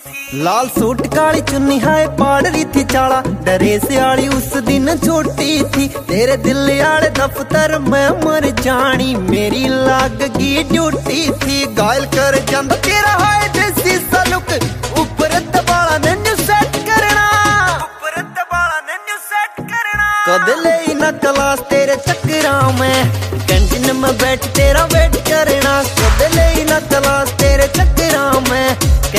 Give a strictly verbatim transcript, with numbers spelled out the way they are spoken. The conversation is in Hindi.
लाल सूट काली चुन्नी हाय पाड़ रही थी चाला, डरे से आली उस दिन छोटी थी। तेरे दिल आले दफ्तर में मर जानी, मेरी लाग की ड्यूटी थी। गायल कर जंद तेरा हाय देसी सा लुक, ऊपर दबाला ने न्यू सेट करना, ऊपर दबाला ने न्यू सेट करना। कद ले ना क्लास तेरे चक्करा में, कैंटीन में बैठ तेरा वेट करना। कद ले ना क्लास तेरे चक्करा में,